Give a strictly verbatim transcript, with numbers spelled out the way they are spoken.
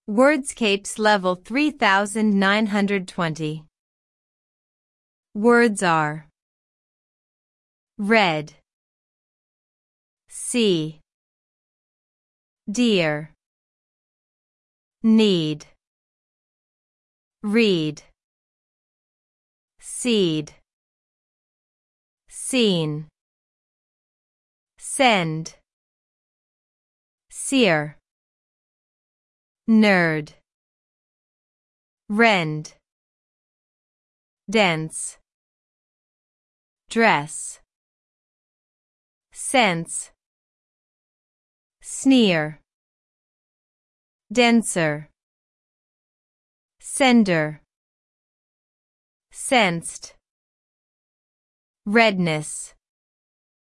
Wordscapes level three thousand nine hundred twenty. Words are red, see, dear, need, read, seed, seen, send, sear, nerd, rend, dense, dress, sense, sneer, denser, sender, sensed, redness.